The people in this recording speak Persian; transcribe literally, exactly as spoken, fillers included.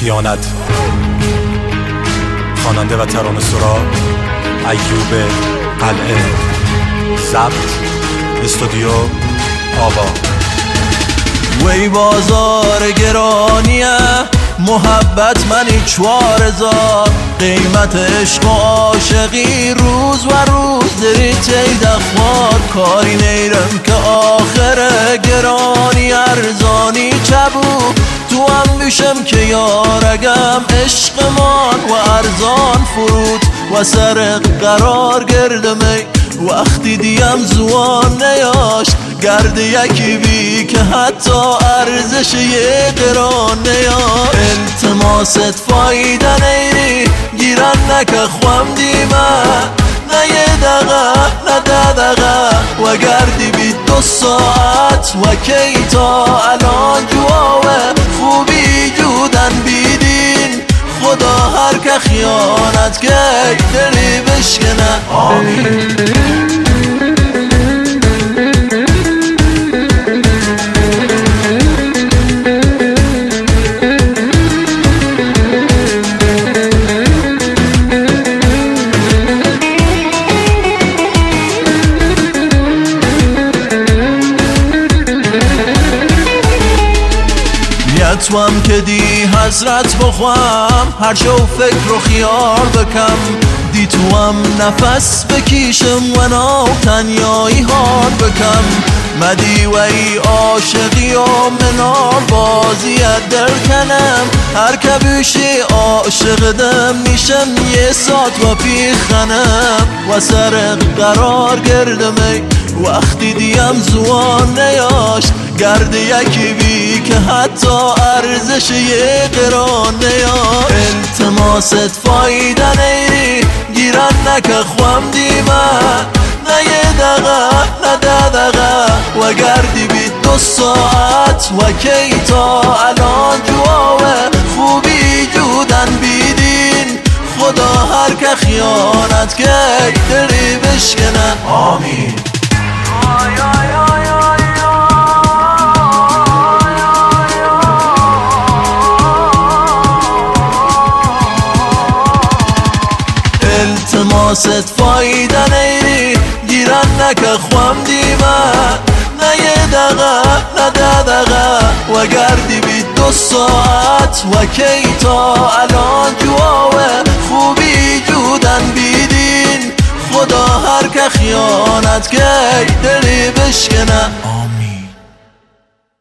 خیانت. خواننده و ترانه سرا ایوب قلعه. ضبط استودیو آوا. وی بازار گرانیه محبت منی چوار هزار، قیمت عشق و عاشقی روز و روز دری تید اخوار. کاری نیرم که آخر گرانی ارزانی چبو، تو هم بیشم که یارگم عشق مان و ارزان فرود و سر قرار گردمی. وقتی دیم زوان نیاشت گرد یکی بی که حتی ارزش یه قران نیاشت. التماست فایده نیری گیرن نکه خوام دیمه، نه یه دقه نه ده دقه و گردی بی دو ساعت و کی تا الان جواوه خوبی جودن بیدین. خدا هر که خیانت که دلی بشکنه. آمین. تو هم که دی حضرت بخوام هر شو فکر و خیال بکم، دی تو هم نفس بکیشم و ناو تنیایی حال بکم. مدی و ای عاشقی و منال بازیت در کنم، هر که بیشی عاشق دم میشم یه ساعت و پیخنم و سر قرار گردمی. وقتی دیم زوان نیاشت گرد یکی بی که حتی ارزش یه قران نیاشت. التماست فایده نیری گیرن نکه خوام دیمه، نه یه دقه نه ده دقه و گردی بی دو ساعت و کی تا الان جواوه خوبی جودن بیدین. خدا هر که خیانت که دلی بشکنه. آمین. التماست فایده نیری گیرن نکه خوام دیمه، نه یه دقه نه ده دقه و گردی بی دو ساعت و کی تا الان جواوه خوبی جودن بیدین. خدا هر که خیانت که دلی بشکنه.